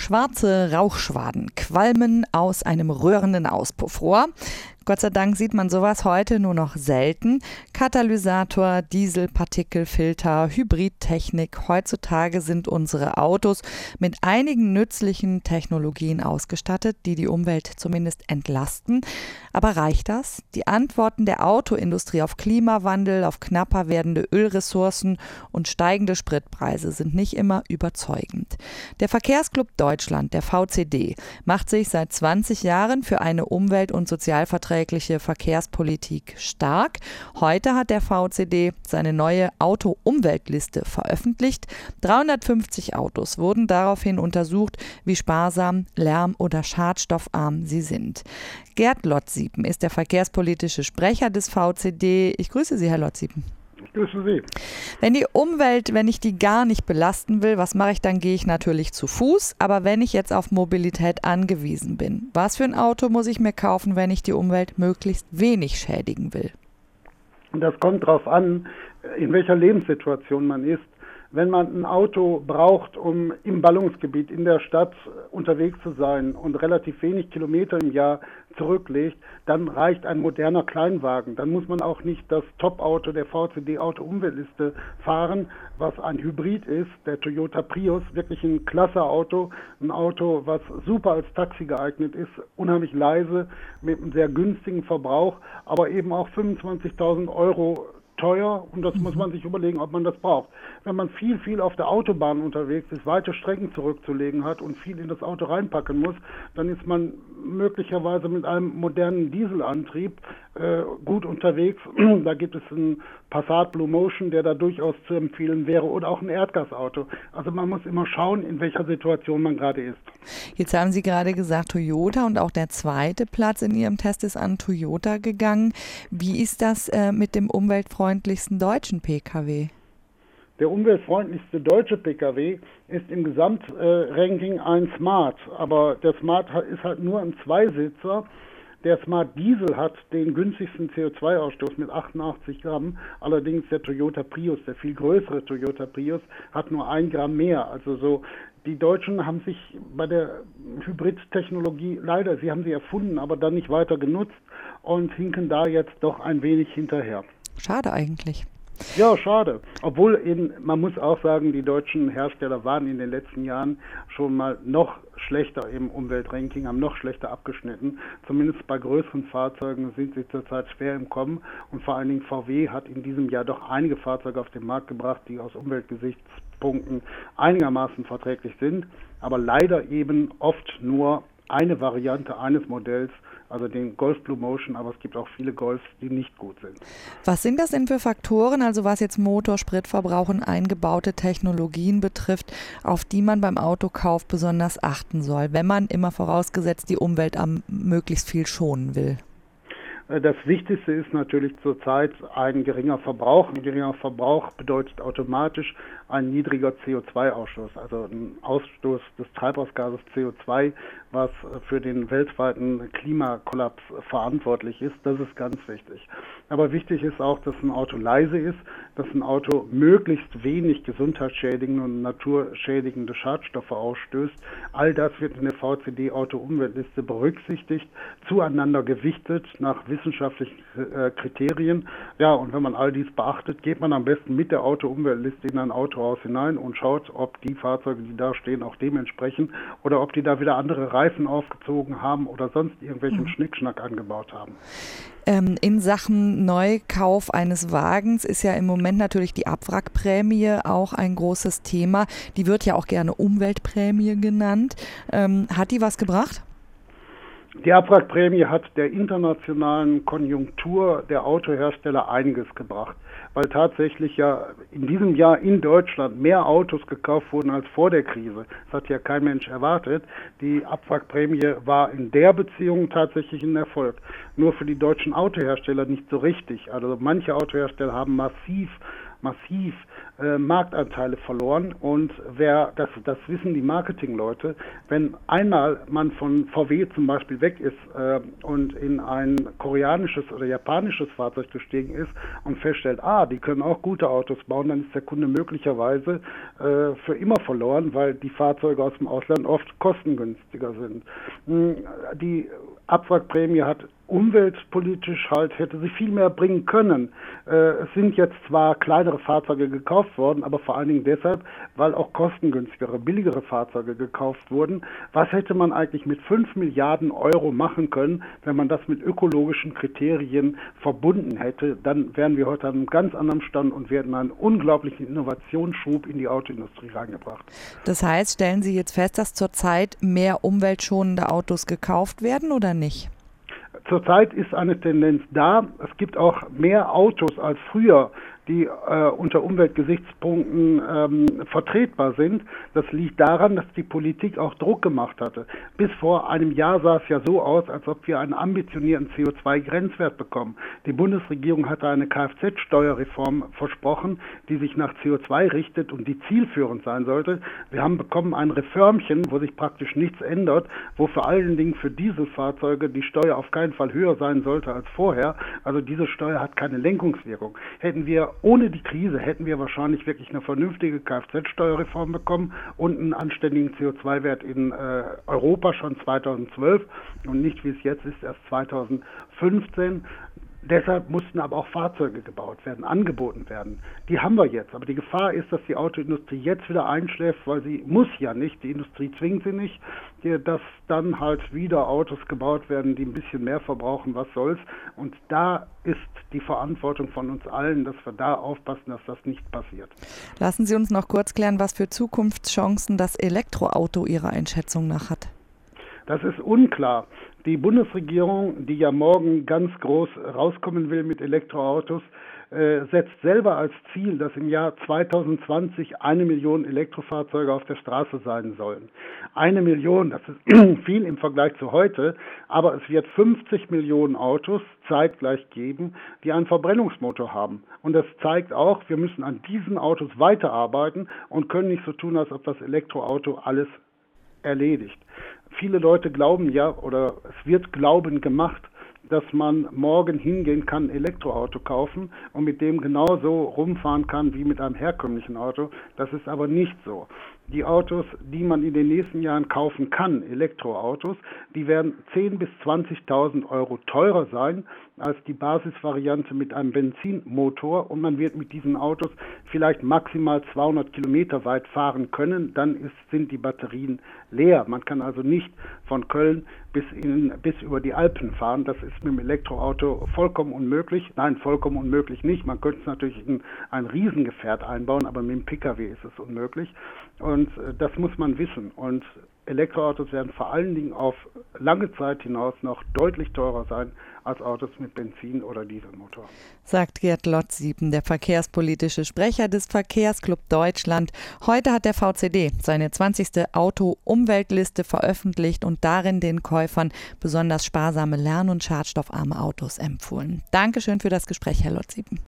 Schwarze Rauchschwaden qualmen aus einem rührenden Auspuffrohr. Gott sei Dank sieht man sowas heute nur noch selten. Katalysator, Dieselpartikelfilter, Hybridtechnik. Heutzutage sind unsere Autos mit einigen nützlichen Technologien ausgestattet, die die Umwelt zumindest entlasten. Aber reicht das? Die Antworten der Autoindustrie auf Klimawandel, auf knapper werdende Ölressourcen und steigende Spritpreise sind nicht immer überzeugend. Der Verkehrsclub Deutschland, der VCD, macht sich seit 20 Jahren für eine umwelt- und sozialverträgliche Verkehrspolitik stark. Heute hat der VCD seine neue Auto-Umweltliste veröffentlicht. 350 Autos wurden daraufhin untersucht, wie sparsam, lärm- oder schadstoffarm sie sind. Gerd Lotziepen ist der verkehrspolitische Sprecher des VCD. Ich grüße Sie, Herr Lotziepen. Ich grüße Sie. Wenn ich die gar nicht belasten will, was mache ich? Dann gehe ich natürlich zu Fuß. Aber wenn ich jetzt auf Mobilität angewiesen bin, was für ein Auto muss ich mir kaufen, wenn ich die Umwelt möglichst wenig schädigen will? Das kommt darauf an, in welcher Lebenssituation man ist. Wenn man ein Auto braucht, um im Ballungsgebiet in der Stadt unterwegs zu sein und relativ wenig Kilometer im Jahr zurücklegt, dann reicht ein moderner Kleinwagen. Dann muss man auch nicht das Top-Auto der VCD-Auto-Umweltliste fahren, was ein Hybrid ist, der Toyota Prius, wirklich ein klasse Auto, ein Auto, was super als Taxi geeignet ist, unheimlich leise, mit einem sehr günstigen Verbrauch, aber eben auch 25.000 Euro teuer, und das muss man sich überlegen, ob man das braucht. Wenn man viel auf der Autobahn unterwegs ist, weite Strecken zurückzulegen hat und viel in das Auto reinpacken muss, dann ist man möglicherweise mit einem modernen Dieselantrieb gut unterwegs. Da gibt es einen Passat Blue Motion, der da durchaus zu empfehlen wäre, oder auch ein Erdgasauto. Also man muss immer schauen, in welcher Situation man gerade ist. Jetzt haben Sie gerade gesagt Toyota, und auch der zweite Platz in Ihrem Test ist an Toyota gegangen. Wie ist das mit dem umweltfreundlichsten deutschen Pkw? Der umweltfreundlichste deutsche Pkw ist im Gesamtranking ein Smart, aber der Smart ist halt nur ein Zweisitzer. Der Smart Diesel hat den günstigsten CO2-Ausstoß mit 88 Gramm, allerdings der Toyota Prius, der viel größere Toyota Prius, hat nur 1 Gramm mehr. Also so, die Deutschen haben sich bei der Hybrid-Technologie sie haben sie erfunden, aber dann nicht weiter genutzt und hinken da jetzt doch ein wenig hinterher. Schade eigentlich. Ja, schade. Obwohl man muss auch sagen, die deutschen Hersteller waren in den letzten Jahren schon mal noch schlechter im Umweltranking, haben noch schlechter abgeschnitten. Zumindest bei größeren Fahrzeugen sind sie zurzeit schwer im Kommen. Und vor allen Dingen VW hat in diesem Jahr doch einige Fahrzeuge auf den Markt gebracht, die aus Umweltgesichtspunkten einigermaßen verträglich sind. Aber leider eben oft nur eine Variante eines Modells, also den Golf Blue Motion, aber es gibt auch viele Golfs, die nicht gut sind. Was sind das denn für Faktoren, also was jetzt Motor, Spritverbrauch und eingebaute Technologien betrifft, auf die man beim Autokauf besonders achten soll, wenn man immer vorausgesetzt die Umwelt möglichst viel schonen will? Das Wichtigste ist natürlich zurzeit ein geringer Verbrauch. Ein geringer Verbrauch bedeutet automatisch ein niedriger CO2-Ausstoß, also ein Ausstoß des Treibhausgases CO2, was für den weltweiten Klimakollaps verantwortlich ist. Das ist ganz wichtig. Aber wichtig ist auch, dass ein Auto leise ist, dass ein Auto möglichst wenig gesundheitsschädigende und naturschädigende Schadstoffe ausstößt. All das wird in der VCD-Auto-Umweltliste berücksichtigt, zueinander gewichtet nach wissenschaftlichen Kriterien. Ja, und wenn man all dies beachtet, geht man am besten mit der Auto-Umweltliste in ein Autohaus hinein und schaut, ob die Fahrzeuge, die da stehen, auch dementsprechend oder ob die da wieder andere Reifen aufgezogen haben oder sonst irgendwelchen Schnickschnack angebaut haben. In Sachen Neukauf eines Wagens ist ja im Moment natürlich die Abwrackprämie auch ein großes Thema. Die wird ja auch gerne Umweltprämie genannt. Hat die was gebracht? Die Abwrackprämie hat der internationalen Konjunktur der Autohersteller einiges gebracht, weil tatsächlich ja in diesem Jahr in Deutschland mehr Autos gekauft wurden als vor der Krise. Das hat ja kein Mensch erwartet. Die Abwrackprämie war in der Beziehung tatsächlich ein Erfolg. Nur für die deutschen Autohersteller nicht so richtig. Also manche Autohersteller haben massiv Marktanteile verloren. Und das wissen die Marketingleute, wenn einmal man von VW zum Beispiel weg ist und in ein koreanisches oder japanisches Fahrzeug gestiegen ist und feststellt, die können auch gute Autos bauen, dann ist der Kunde möglicherweise für immer verloren, weil die Fahrzeuge aus dem Ausland oft kostengünstiger sind. Die Abwrackprämie hat umweltpolitisch hätte sie viel mehr bringen können. Es sind jetzt zwar kleinere Fahrzeuge gekauft worden, aber vor allen Dingen deshalb, weil auch kostengünstigere, billigere Fahrzeuge gekauft wurden. Was hätte man eigentlich mit 5 Milliarden Euro machen können, wenn man das mit ökologischen Kriterien verbunden hätte? Dann wären wir heute an einem ganz anderen Stand und wir hätten einen unglaublichen Innovationsschub in die Autoindustrie reingebracht. Das heißt, stellen Sie jetzt fest, dass zurzeit mehr umweltschonende Autos gekauft werden oder nicht? Zurzeit ist eine Tendenz da. Es gibt auch mehr Autos als früher, die unter Umweltgesichtspunkten vertretbar sind. Das liegt daran, dass die Politik auch Druck gemacht hatte. Bis vor einem Jahr sah es ja so aus, als ob wir einen ambitionierten CO2-Grenzwert bekommen. Die Bundesregierung hatte eine Kfz-Steuerreform versprochen, die sich nach CO2 richtet und die zielführend sein sollte. Wir haben bekommen ein Reformchen, wo sich praktisch nichts ändert, wo vor allen Dingen für Dieselfahrzeuge die Steuer auf keinen Fall höher sein sollte als vorher. Also diese Steuer hat keine Lenkungswirkung. Ohne die Krise hätten wir wahrscheinlich wirklich eine vernünftige Kfz-Steuerreform bekommen und einen anständigen CO2-Wert in Europa schon 2012 und nicht, wie es jetzt ist, erst 2015. Deshalb mussten aber auch Fahrzeuge gebaut werden, angeboten werden. Die haben wir jetzt. Aber die Gefahr ist, dass die Autoindustrie jetzt wieder einschläft, weil sie muss ja nicht, die Industrie zwingt sie nicht, dass dann halt wieder Autos gebaut werden, die ein bisschen mehr verbrauchen, was soll's. Und da ist die Verantwortung von uns allen, dass wir da aufpassen, dass das nicht passiert. Lassen Sie uns noch kurz klären, was für Zukunftschancen das Elektroauto Ihrer Einschätzung nach hat. Das ist unklar. Die Bundesregierung, die ja morgen ganz groß rauskommen will mit Elektroautos, setzt selber als Ziel, dass im Jahr 2020 1 Million Elektrofahrzeuge auf der Straße sein sollen. 1 Million, das ist viel im Vergleich zu heute, aber es wird 50 Millionen Autos zeitgleich geben, die einen Verbrennungsmotor haben. Und das zeigt auch, wir müssen an diesen Autos weiterarbeiten und können nicht so tun, als ob das Elektroauto alles erledigt. Viele Leute glauben ja, oder es wird Glauben gemacht, dass man morgen hingehen kann, ein Elektroauto kaufen und mit dem genauso rumfahren kann wie mit einem herkömmlichen Auto. Das ist aber nicht so. Die Autos, die man in den nächsten Jahren kaufen kann, Elektroautos, die werden 10.000 bis 20.000 Euro teurer sein als die Basisvariante mit einem Benzinmotor und man wird mit diesen Autos vielleicht maximal 200 Kilometer weit fahren können, dann sind die Batterien leer. Man kann also nicht von Köln bis über die Alpen fahren. Das ist mit dem Elektroauto vollkommen unmöglich. Nein, vollkommen unmöglich nicht. Man könnte es natürlich in ein Riesengefährt einbauen, aber mit dem Pkw ist es unmöglich. Und das muss man wissen. Und Elektroautos werden vor allen Dingen auf lange Zeit hinaus noch deutlich teurer sein als Autos mit Benzin- oder Dieselmotor. Sagt Gerd Lotziepen, der verkehrspolitische Sprecher des Verkehrsclub Deutschland. Heute hat der VCD seine 20. Auto-Umweltliste veröffentlicht und darin den Käufern besonders sparsame, lärm- und schadstoffarme Autos empfohlen. Dankeschön für das Gespräch, Herr Lotziepen.